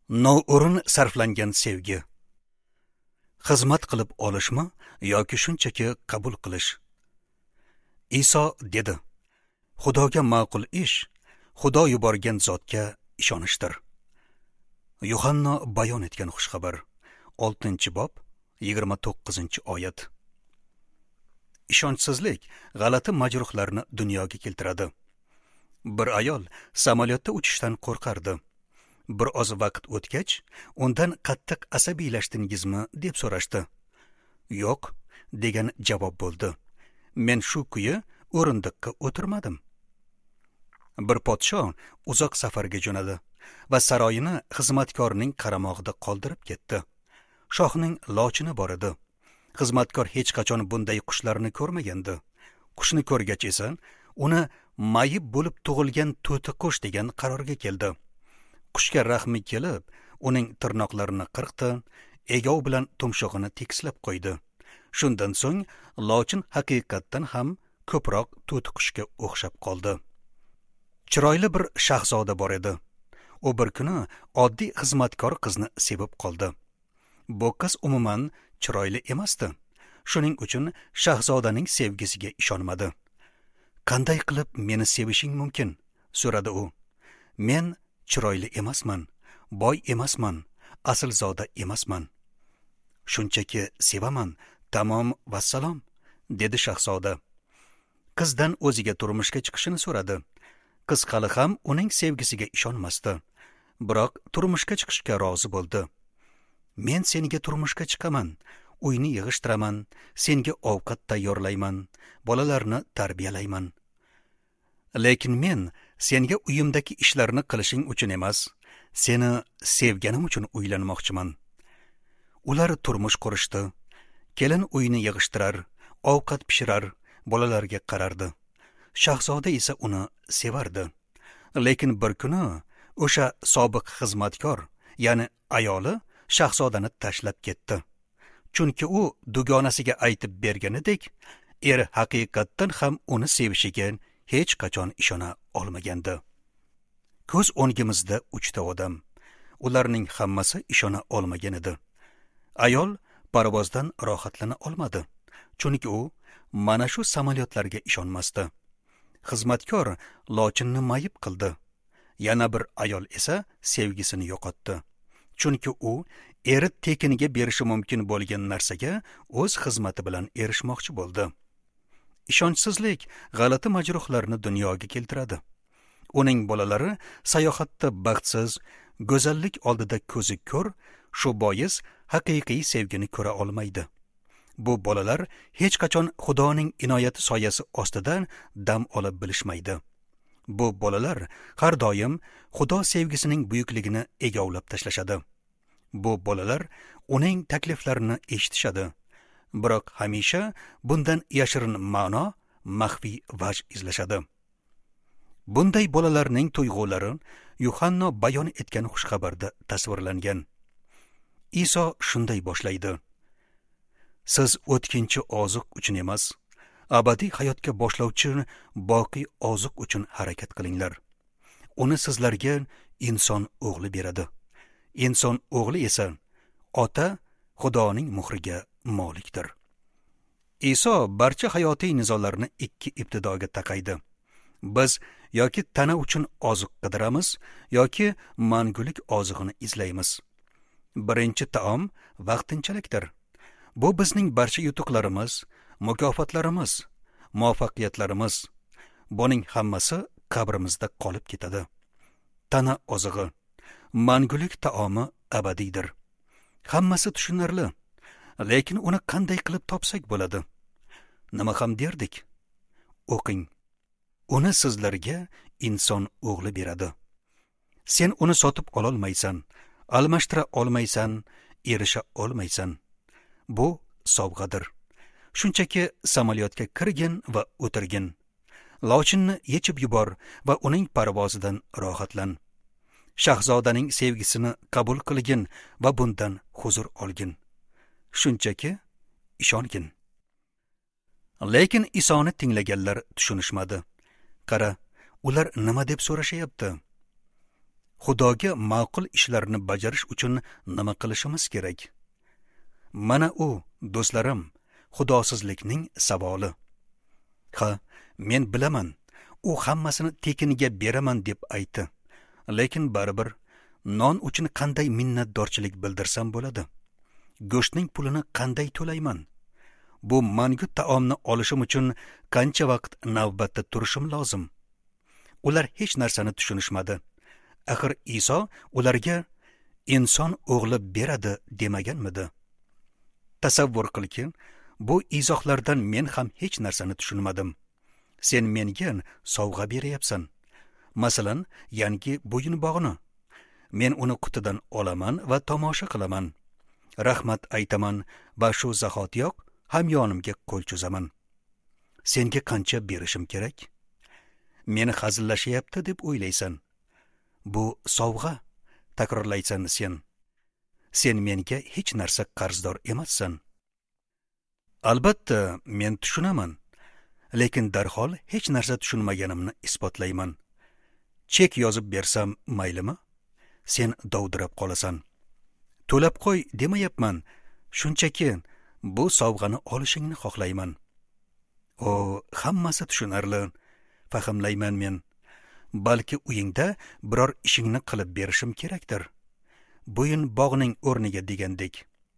Noo'rin sarflangan sevgi. Xizmat qilib olishmi yoki shunchaki qabul qilish? Iso dedi: Xudoga ma'qul ish Xudo yuborgan zotga ishonishdir. Yuhanna bayon etgan xushxabar 6-bob 29-oyat. Ishonchsizlik g'alati majruhlarni dunyoga keltiradi. Bir ayol samolyotda uchishdan qo'rqardi. Bir oz vaqt o'tgach, undan qattiq asabiylashdingizmi deb so'rashdi. Yo'q, degan javob bo'ldi. Men shu kuyi o'rindiqqa o'tirmadim. Bir podsho uzoq safarga jo'nadi va saroyini xizmatkorining qaramog'ida qoldirib ketdi. Shohning lochini bor edi. Xizmatkor hech qachon bunday qushlarni ko'rmagandi. Qushni ko'rgach esa uni mayib bo'lib tug'ilgan to'tiqush degan qarorga keldi. Qushga rahmi kelib, uning tirnoqlarini qirqdi, egov bilan tumshug'ini tekislab qo'ydi. Shundan so'ng lochin haqiqatdan ham ko'proq to'tiqushga o'xshab qoldi. Chiroyli bir shahzoda bor edi. U bir kuni oddiy xizmatkor qizni sevib qoldi. Bu qiz umuman chiroyli emasdi. Shuning uchun shahzodaning sevgisiga ishonmadi. Qanday qilib meni sevishing mumkin? So'radi u. Men chiroyli emasman, boy emasman, aslzoda emasman. Shunchaki sevaman, tamom vassalom, dedi shahzoda. Qizdan o'ziga turmushga chiqishini so'radi. Qiz hali ham uning sevgisiga ishonmasdi, biroq turmushga chiqishga rozi bo'ldi. Men senga turmushga chiqaman, uyni yig'ishtiraman, senga ovqat tayyorlayman, bolalarni tarbiyalayman. Lekin men senga uyimdagi ishlarni qilishing uchun emas, seni sevganim uchun uylanmoqchiman. Ular turmush qurishdi. Kelin uyni yig'ishtirar, ovqat pishirar, bolalarga qarardi. Shahzoda esa uni sevardi. Lekin bir kuni o'sha sobiq xizmatkor, ya'ni ayoli shahzodani tashlab ketdi. Chunki u dugonasiga aytib berganidek, eri haqiqatdan ham uni sevishiga hech qachon ishona olmagandi. Ko'z o'ngimizda 3 odam. Ularning hammasi ishona olmagan edi. Ayol parvozdan rohatlana olmadi, chunki u mana shu samolyotlarga ishonmasdi. Xizmatkor lochinni mayib qildi. Yana bir ayol esa sevgisini yo'qotdi. Chunki u eri tekiniga berishi mumkin bo'lgan narsaga o'z xizmati bilan erishmoqchi bo'ldi. Ishonchsizlik g'alati majruhlarni dunyoga keltiradi. Uning bolalari sayohatda baxtsiz, go'zallik oldida ko'zi ko'r, shu bois haqiqiy sevgini ko'ra olmaydi. Bu bolalar hech qachon Xudoning inoyati soyasi ostidan dam olib bilishmaydi. Bu bolalar har doim Xudo sevgisining buyukligini egovlab tashlashadi. Bu bolalar uning takliflarini eshitishadi. Biroq hamisha bundan yashirin ma'no, maxfiy vaj izlashadi. Bunday bolalarning tuyg'ulari Yuhanna bayon etgan xushxabarda tasvirlangan. Iso shunday boshlaydi: Siz o'tkinchi oziq uchun emas, abadiy hayotga boshlovchi boqiy oziq uchun harakat qilinglar. Uni sizlarga inson o'g'li beradi. Inson o'g'li esa ota Xudoning muhriga molikdir. Iso barcha hayotiy nizolarni 2 ibtidoga taqaydi. Biz yoki tana uchun oziq qidiramiz, yoki mangulik oziqini izlaymiz. Birinchi taom vaqtinchalikdir. Bu bizning barcha yutuqlarimiz, mukofotlarimiz, muvaffaqiyatlarimiz. Buning hammasi qabrimizda qolib ketadi. Tana ozig'i, mangulik taomi abadiydir. Hammasi tushunarli. Lekin uni qanday qilib topsak bo'ladi? Nima ham derdik? O'qing. Uni sizlarga inson o'g'li beradi. Sen uni sotib ololmaysan, almashtira olmaysan, erisha olmaysan. Bu sovg'adir. Shunchaki samolyotga kirgin va o'tirgin. Lochinni yechib yubor va uning parvozidan rohatlan. Shahzodaning sevgisini qabul qilgin va bundan huzur olgin. Shunchaki ishongin. Lekin Isoni tinglaganlar tushunishmadi. Qara, ular nima deb so'rashayapti? Xudoga ma'qul ishlarni bajarish uchun nima qilishimiz kerak? Mana u, do'stlarim, xudosizlikning savoli. Ha, men bilaman, u hammasini tekiniga beraman deb aytdi. Lekin baribir non uchun qanday minnatdorchilik bildirsam bo'ladi? Go'shtning pulini qanday to'layman? Bu mangu taomni olishim uchun qancha vaqt navbatda turishim lozim? Ular hech narsani tushunishmadi. Axir Iso ularga inson o'g'li beradi demaganmidi? Tasavvur qilki, bu izohlardan men ham hech narsani tushunmadim. Sen menga sovg'a beryapsan. Masalan, yangi bo'yinbog'ni. Men uni qutidan olaman va tomosha qilaman. Rahmat aytaman va shu zahotiyoq hamyonimga qo'l cho'zaman. Senga qancha berishim kerak? Meni hazillashyapti deb o'ylaysan. Bu sovg'a, takrorlaysan sen. Sen menga hech narsa qarzdor emassan. Albatta, men tushunaman, lekin darhol hech narsa tushunmaganimni isbotlayman. Chek yozib bersam maylimi? Sen dovdirab qolasan. To'lab qo'y demayapman, shunchaki bu sovg'ani olishingni xohlayman. O, hammasi tushunarli, fahmlayman men. Balki uyingda biror ishingni qilib berishim kerakdir. Bo'yin bog'ning o'rniga degandek.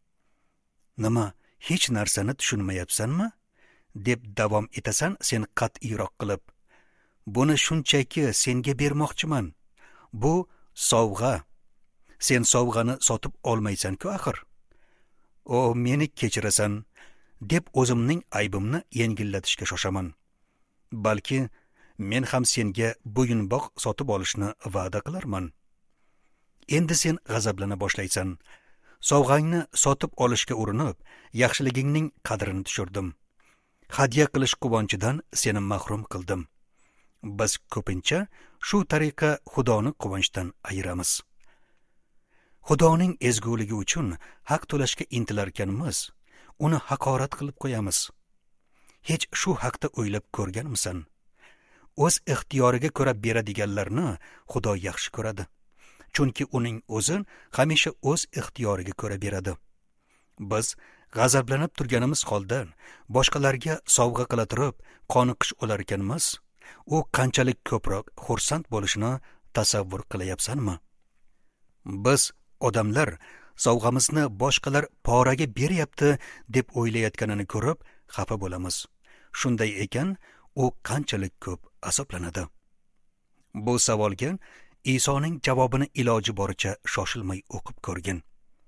Nima, hech narsani tushunmayapsanmi? Deb davom etasan sen qat'iyroq qilib. Buni shunchaki senga bermoqchiman. Bu sovg'a. Sen sovg'ani sotib olmaysan-ku axir. O, meni kechirasan, deb o'zimning aybimni yengillatishga shoshaman. Balki men ham senga bo'yinbog' sotib olishni va'da qilarman. Endi sen g'azablana boshlaysan. Sovg'angni sotib olishga urinib, yaxshiligingning qadrini tushirdim. Hadya qilish quvonchidan seni mahrum qildim. Biz ko'pincha shu tariqa Xudoni quvonchdan ayiramiz. Xudoning ezguligi uchun haq to'lashga intilarkanmiz, uni haqorat qilib qo'yamiz. Hech shu haqda o'ylab ko'rganmisan? O'z ixtiyoriga ko'ra beradiganlarni Xudo yaxshi ko'radi. Chunki uning o'zi hamisha o'z ixtiyoriga ko'ra beradi. Biz g'azablanib turganimiz holda boshqalarga sovg'a qila turib qoniqish olar ekanmiz. U qanchalik ko'proq xursand bo'lishini tasavvur qilyapsanmi? Biz odamlar sovg'amizni boshqalar poraga beryapti deb o'ylayotganini ko'rib xafa bo'lamiz. Shunday ekan, u qanchalik ko'p azoblanadi. Bu savolga Isoning javobini iloji boricha shoshilmay o'qib ko'rgin.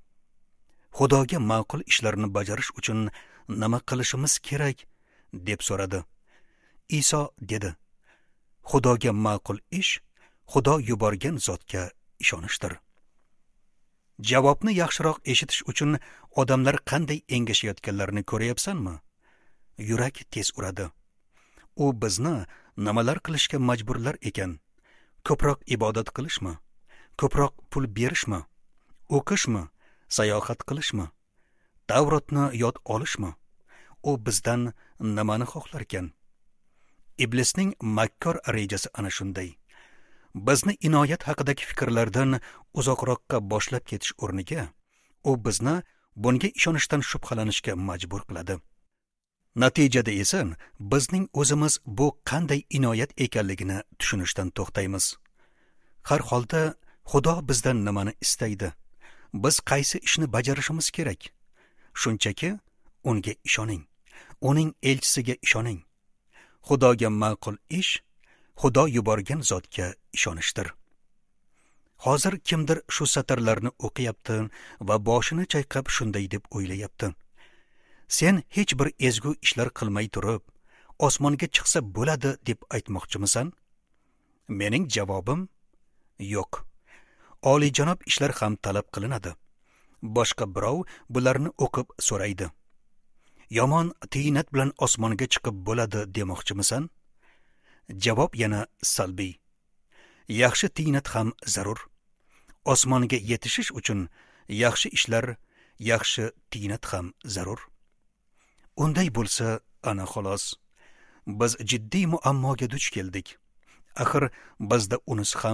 Xudoga ma'qul ishlarni bajarish uchun nima qilishimiz kerak deb so'radi. Iso dedi: Xudoga ma'qul ish Xudo yuborgan zotga ishonishdir. Javobni yaxshiroq eshitish uchun odamlar qanday engashayotganlarini ko'ryapsanmi? Yurak tez uradi. U bizni nimalar qilishga majburlar ekan? Ko'proq ibodat qilishmi? Ko'proq pul berishmi? O'qishmi? Sayohat qilishmi? Tavrotni yod olishmi? U bizdan nimani xohlar ekan? Iblisning makkor rejasi ana shunday. Bizni inoyat haqidagi fikrlardan uzoqroqqa boshlab ketish o'rniga, u bizni bunga ishonishdan shubhalanishga majbur qiladi. Natijada esa bizning o'zimiz bu qanday inoyat ekanligini tushunishdan to'xtaymiz. Har holda Xudo bizdan nimani istaydi? Biz qaysi ishni bajarishimiz kerak? Shunchaki unga ishoning. Uning elchisiga ishoning. Xudoga ma'qul ish Xudo yuborgan zotga ishonishdir. Hozir kimdir shu satrlarni o'qiyapti va boshini chayqab shunday deb o'ylayapti. Sen hech bir ezgu ishlar qilmay turib, osmonga chiqsa bo'ladi deb aytmoqchimisan? Mening javobim yo'q. Oliyjanob ishlar ham talab qilinadi. Boshqa birov bularni o'qib so'raydi. Yomon tiynat bilan osmonga chiqib bo'ladi demoqchimisan? Javob yana salbiy. Yaxshi tiynat ham zarur. Osmonga yetishish uchun yaxshi ishlar, yaxshi tiynat ham zarur. Unday bo'lsa, ana xolos. Biz jiddiy muammoga duch keldik. Axir bizda unisi ham,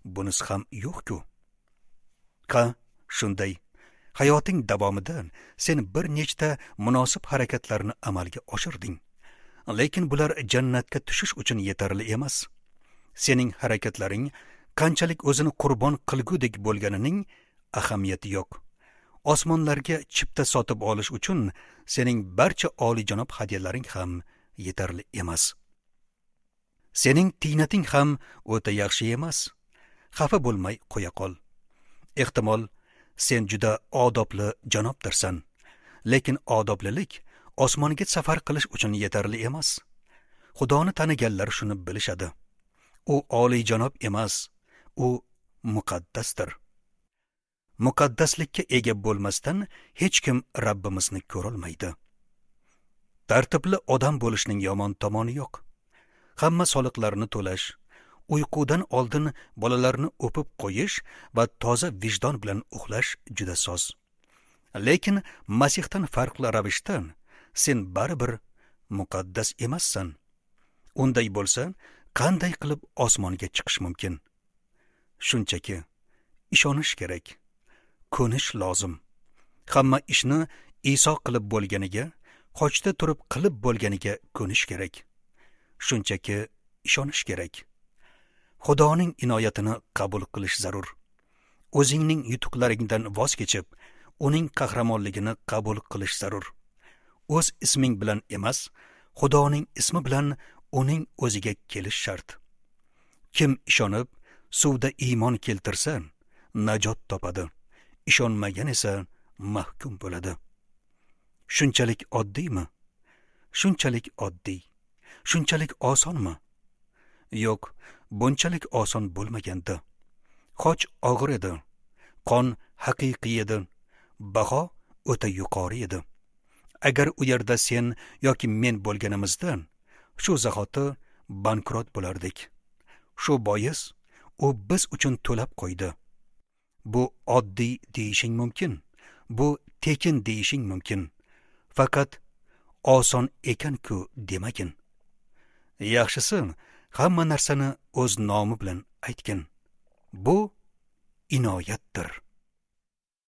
bunisi ham yo'q-ku. Qa, shunday hayoting davomida sen bir nechta munosib harakatlarni amalga oshirding. Lekin bular jannatga tushish uchun yetarli emas. Sening harakatlaring qanchalik o'zini qurbon qilgudek bo'lganining ahamiyati yo'q. Osmonlarga chipta sotib olish uchun sening barcha oliyjanob hadyalaring ham yetarli emas. Sening tiynating ham o'ta yaxshi emas. Xafa bo'lmay qo'ya qol. Ehtimol sen juda odobli janobdirsan, lekin odoblilik osmonga safar qilish uchun yetarli emas. Xudoni taniganlar shuni bilishadi. U oliyjanob emas, u muqaddasdir. Muqaddaslikka ega bo'lmasdan hech kim Rabbimizni ko'rolmaydi. Tartibli odam bo'lishning yomon tomoni yo'q. Hamma soliqlarni to'lash, uyqudan oldin bolalarni o'pib qo'yish va toza vijdon bilan uxlash juda soz. Lekin Masihdan farqli ravishda sen baribir muqaddas emassan. Unday bo'lsa, qanday qilib osmonga chiqish mumkin? Shunchaki ishonish kerak, ko'nish lozim. Hamma ishni Iso qilib bo'lganiga, qochda turib qilib bo'lganiga ko'nish kerak. Shunchaki ishonish kerak. Xudoning inoyatini qabul qilish zarur. O'zingning yutuqlaringdan voz kechib, uning qahramonligini qabul qilish zarur. O'z isming bilan emas, Xudoning ismi bilan uning o'ziga kelish shart. Kim ishonib, suvda iymon keltirsa, najot topadi. Ishonmagan esa mahkum bo'ladi. Shunchalik oddiymi? Shunchalik oddiy. Shunchalik osonmi? Yo'q, bunchalik oson bo'lmaganda. Qoch og'ir edi. Qon haqiqiy edi. Baho o'ta yuqori edi. Agar u yerda sen yoki men bo'lganimizdan, shu zahoti bankrot bo'lardik. Shu bois u biz uchun to'lab qo'ydi. Bu oddiy deyishing mumkin. Bu tekin deyishing mumkin. Faqat oson ekan-ku demagin. Yaxshisi, hamma narsani o'z nomi bilan aytgin. Bu inoyatdir.